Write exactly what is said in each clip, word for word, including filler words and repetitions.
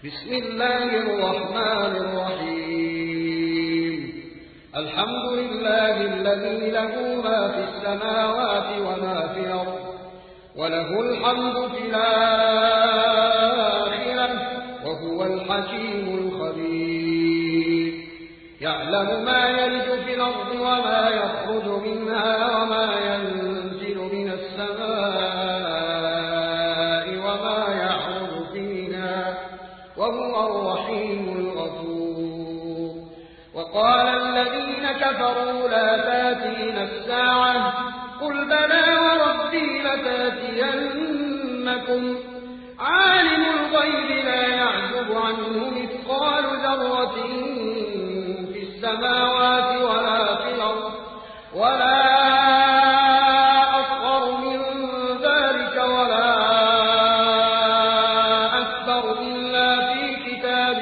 بسم الله الرحمن الرحيم الحمد لله الذي له ما في السماوات وما في الأرض وله الحمد في الآخرة وهو الحكيم الخبير يعلم ما يلج في الأرض وما يخرج منها وما ينزل من السماء وما يعرض فيها وهو الرحيم الغفور وقال الذين كفروا لا تاتينا الساعة قل بلى وربي لتاتينكم عالم الغيب لا يعزب عنه مثقال ذرة في السماوات ولا في الأرض ولا أصغر من ذلك ولا أكبر إلا في كتاب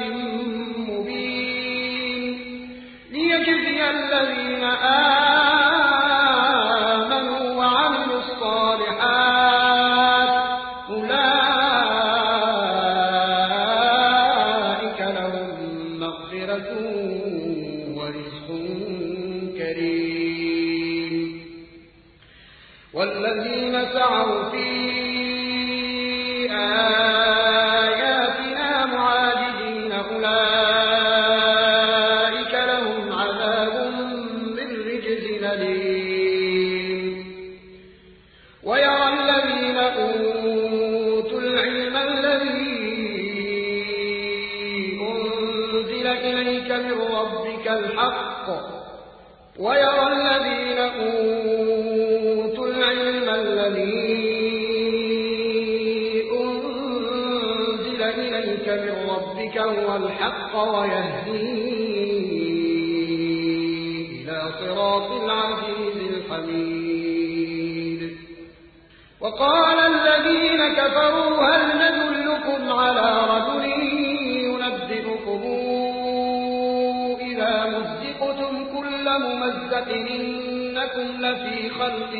مبين ليجزي الذين آمنوا وعملوا الصالحات أولئك لهم مغفرة ورزق كريم والذين سعوا في آياتنا معاجزين أولئك لهم عذاب من رجز أليم ويرى الذين أوتوا العلم الذي أنزل إليك من ربك الحق ويرى الذين أوتوا العلم الذي أنزل إليك من ربك هو الحق ويهدي إلى صراط العزيز الحميد وقال الذين كفروا هل ندلكم على رجل ينبئكم إذا مزقتم كل ممزق إنكم لفي خلق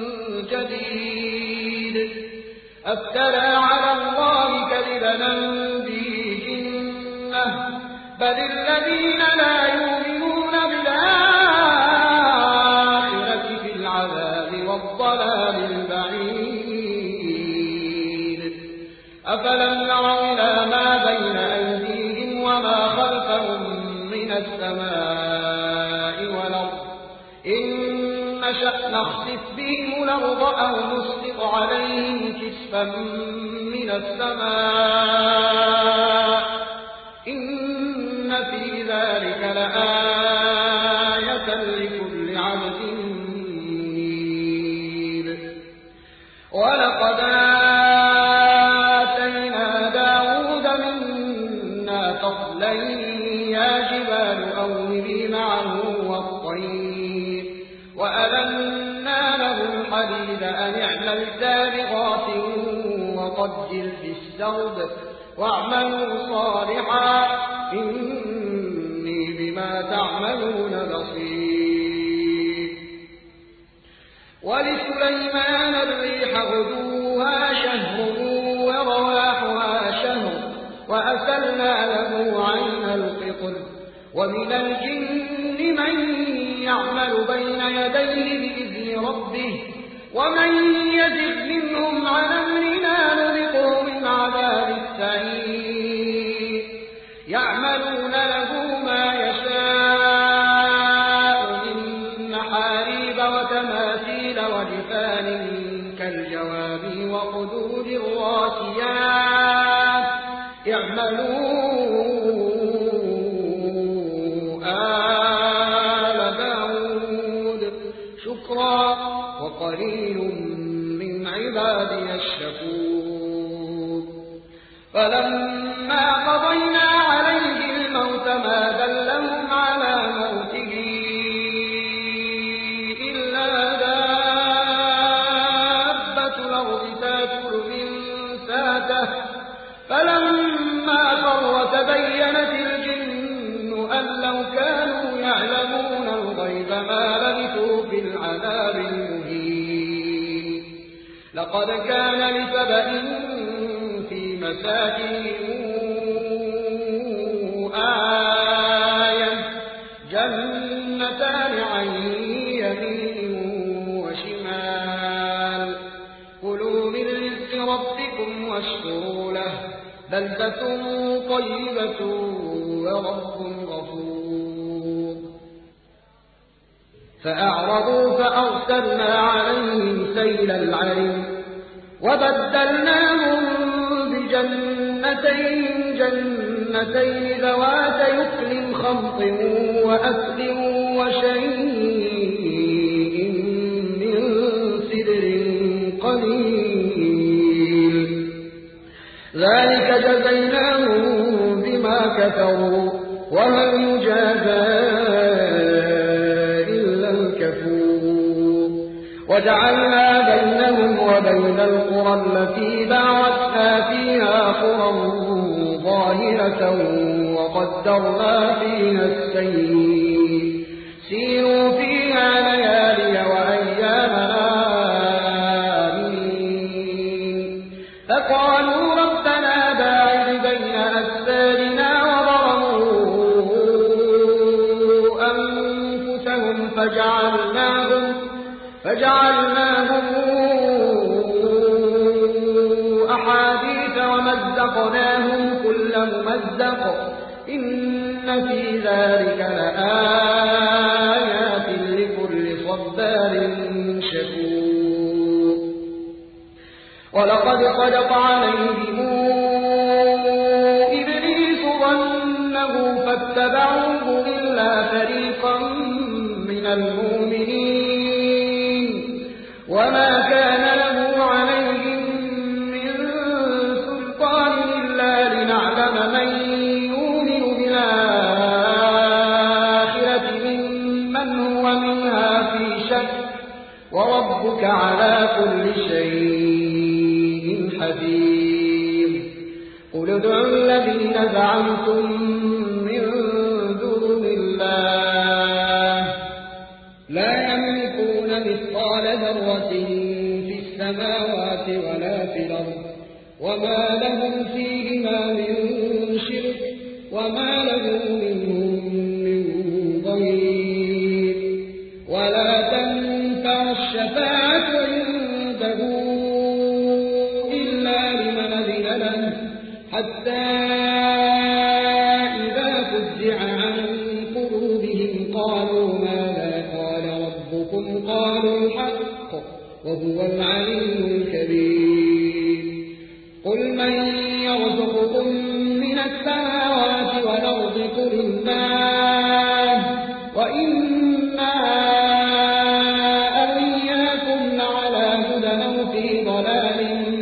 جديد أفترى على الله كذبا به جنة بل الذين لا يؤمنون بالآخرة في العذاب والضلال البعيد أفلم يروا إلى ما بين أيديهم وما خلفهم من السماء والأرض إن نشأ نخسف بهم الأرض أو نسقط عليهم كسفا من السماء إن في ذلك لآية لكل عبد منيب ولقد آتينا داود منا فضلا يا جبال أوبي معه والطير وألنا له الحديد أن اعمل سابغات وقدر في السرد واعملوا صالحا إني بما تعملون بصير ولسليمان الريح غدوها شهر ورواحها شهر وأسلنا له عين القطر ومن الجن من يعمل بين يديه بإذن ربه ومن يزغ منهم عن أمرنا نذقه من عذاب السعير يعملون له ما يشاء من محاريب وتماثيل وجفان كالجواب وقدور الراسيات اعملوا آل داود شكرا وقليل من عبادي الشكور فلما قضينا عليه الموت ما دلهم على موته إلا دابة الأرض تأكل من ساته فلما خر تبينت الجن أن لو كانوا يعلمون الغيب ما لبثوا في العذاب المهين لقد كان لسبأ في مساكنهم بلدة طيبة ورب غفور فأعرضوا فأرسلنا عليهم سيل العرم وبدلناهم بجنتين جنتين ذوات يكل خمط وأكل وشيء من سدر قليل ذلك جزيناهم بما كفروا وهل يجازى إلا الكفور وجعلنا بينهم وبين القرى التي باركنا فيها قرى ظاهرة وقدرنا فيها السير سيروا فيها ليالي وأياما آمين فقالوا ربنا باعد بين أسفارنا وظلموا أنفسهم فجعلناهم فجعلناهم أحاديث ومزقناهم كل ممزق إن في ذلك لآيات لكل صبار شكور ولقد صدق عليهم إبليس ظنه فاتبعوه إلا فريقا من المؤمنين وما كان له عليهم من سلطان إلا لنعلم من يؤمن بالآخرة ممن هو منها في شك وربك على كل شيء حفيظ قل ادعوا الذين زعمتم من دون الله لا يملكون مثقال ذرة في السماوات ولا في الأرض وما لهم فيهما من شرك وما له منهم من ضير ولا تنفع الشفاعة عنده إلا لمن أذن له حتى إذا فزع عن قلوبهم قالوا ماذا قال ربكم قالوا الحق وهو العليم الكبير قل من يرزقكم من السماوات والأرض قل الله وإنا أو إياكم لعلى هدى أو في ضلال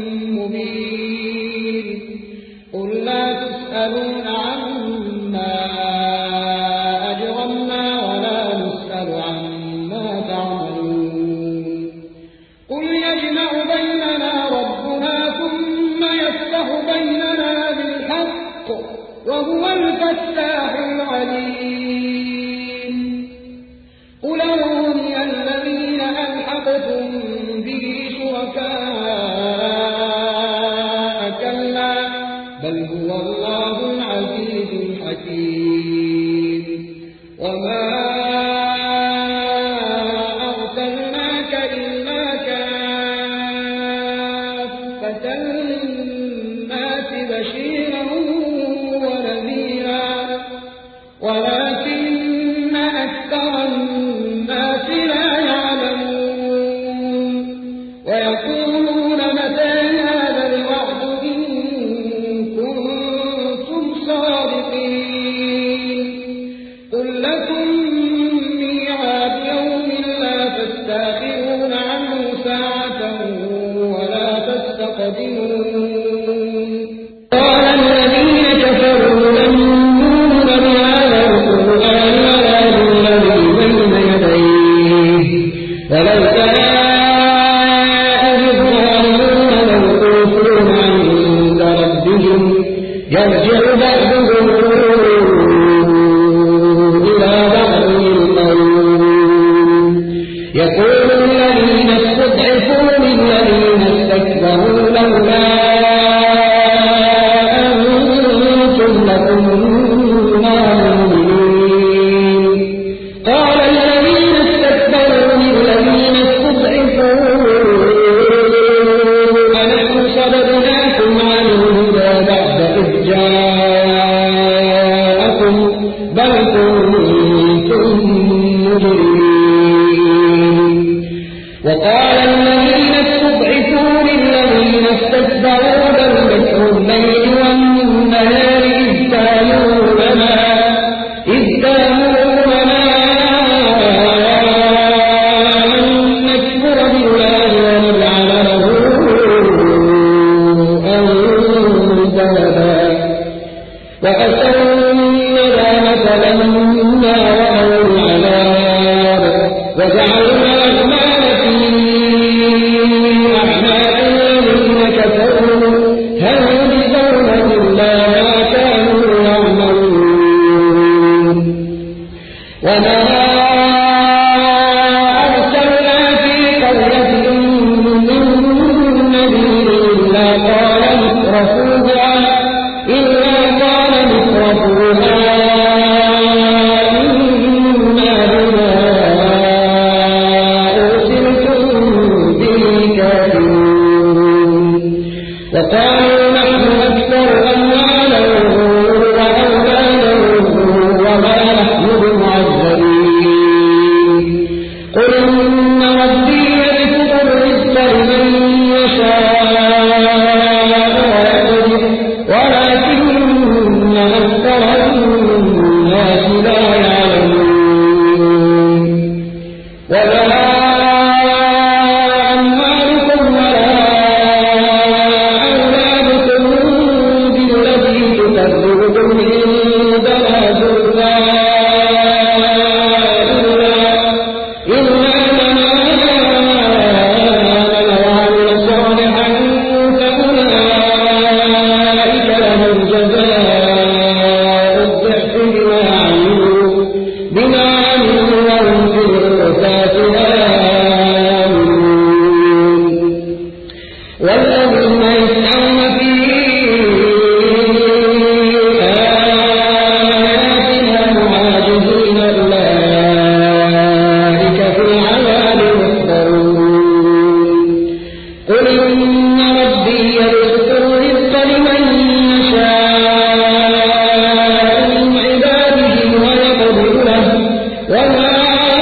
مبين قل لا تسألون عما أجرمنا ولا نسأل عما تعملون قل يجمع بيننا ربنا ثم يفتح بيننا بالحق وهو الفتاح العليم قل أروني الذين ألحقتم به شركاء كلا بل هو الله العزيز الحكيم وما أرسلناك إلا كافة للناس بشيرا ونذيرا ولكن أكثر الناس لا يعلمون ويقولون متى هذا الوعد إن كنتم صادقين قل لكم ميعاد يوم لا تستأخرون عنه ساعة ولا تستقدمون قال الذين كفروا لن نؤمن بهذا القرآن ولا بالذي بين يديه ولو جاء الظالمون موقوفون عند ربهم يرجع بعضهم إلى بعض القول يقول الذين استضعفوا للذين استكبروا لولا أنتم لكنا مؤمنين قال الذين استكبروا للذين استضعفوا أنحن صددناكم عن الهدى بعد إذ وأسروا الندامة لما رأوا العذاب وجعلنا الأغلال في أعناق الذين كفروا هل يجزون إلا ما كانوا يعملون وما أرسلنا في قرية من نذير إلا قال مترفوها إلا قال مترفوها إنا بما أرسلتم به كافرون وقالوا نحن أكثر أموالا وأولادا وما نحن بمعذبين قل إن ربي يبسط الرزق لمن يشاء ويقدر ولكن أكثر الناس لا يعلمون ولا أموالكم ولا أولادكم بالتي تقربكم عندنا زلفى إلا من آمن وعمل صالحا فأولئك لهم جزاء الضعف بما عملوا بما عملوا وهم في الغرفات آمنون والذين يسعون في آياتنا معاجزين أولئك في العذاب محضرون قل إن ربي يبسط الرزق لمن يشاء من عباده ويقدر له وما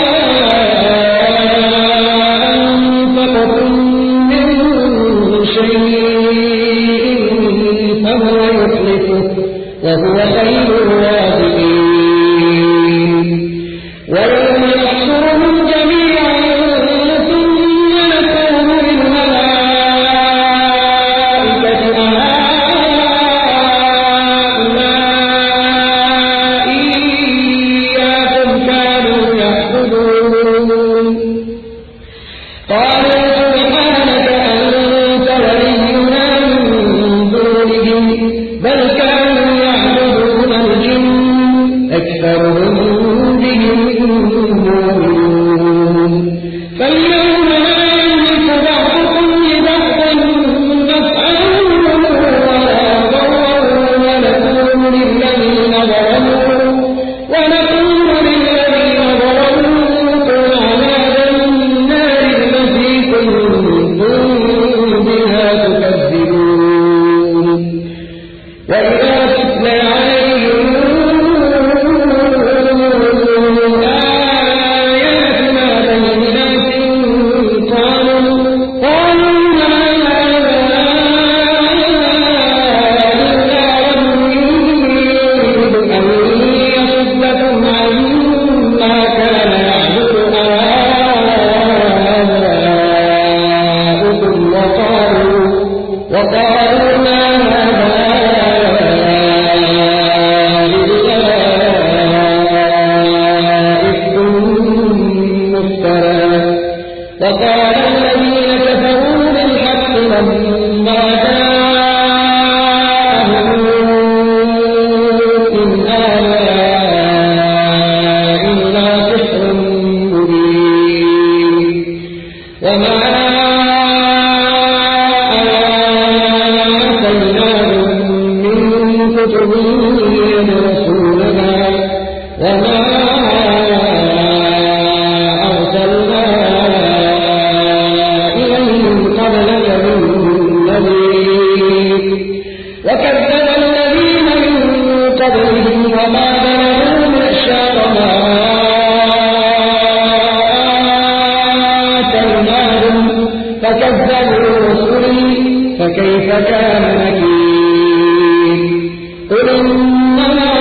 أنفقتم من شيء فهو يخلفه وهو خير الرازقين ويوم نحشرهم جميعا ثم نقول للملائكة أهؤلاء إياكم كانوا يعبدون قالوا سبحانك أنت ولينا من دونهم بل كانوا يعبدون الجن أكثرهم بهم مؤمنون فاليوم لا يملك بعضكم لبعض نفعا ولا ضرا ونقول للذين ظلموا ونقول للذين ظلموا ذوقوا عذاب النار التي كنتم بها تكذبون وإذا تتلى عليهم آياتنا بينات قالوا قالوا ما هذا إلا رجل يريد أن يصدكم عما كان يعبد آباؤكم وقالوا وقالوا ما هذا إلا إفك مفترى وقال الذين كفروا بالحق لما جاءهم إن هذا إلا سحر مبين وما آتيناهم من كتب يدرسونها وما أرسلنا إليهم قبلك من نذير وكذب الذين من قبلهم وما بلغوا معشار ما آتيناهم فكذبوا رسلي فكيف كان نكير قل إنما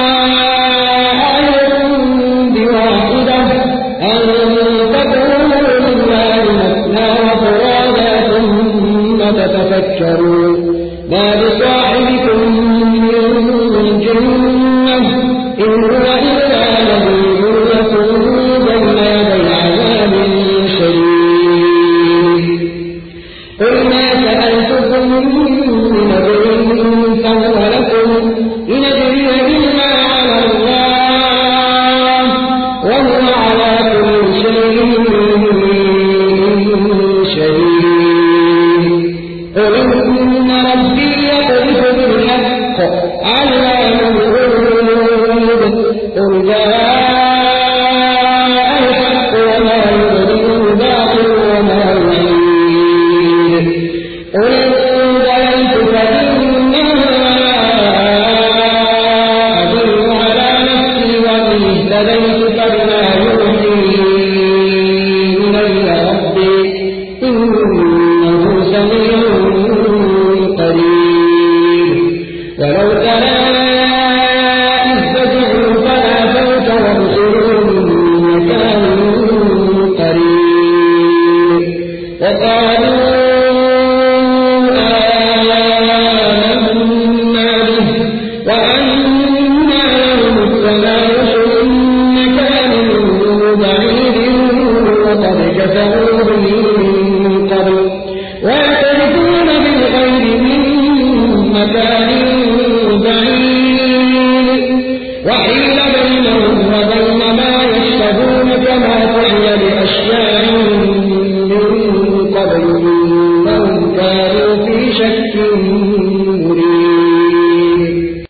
آيكم بواحدة أن تقولوا لله مثنى وفرادا ثم تتفكروا ما بصاحبكم من الجنة إن هو إلا نذير لكم بين يدي عذاب شديد قل ما سألتكم من أجر فهو لكم إن أجري إلا على الله وهو على كل شيء شهيد قل إن ربي يقذف بالحق على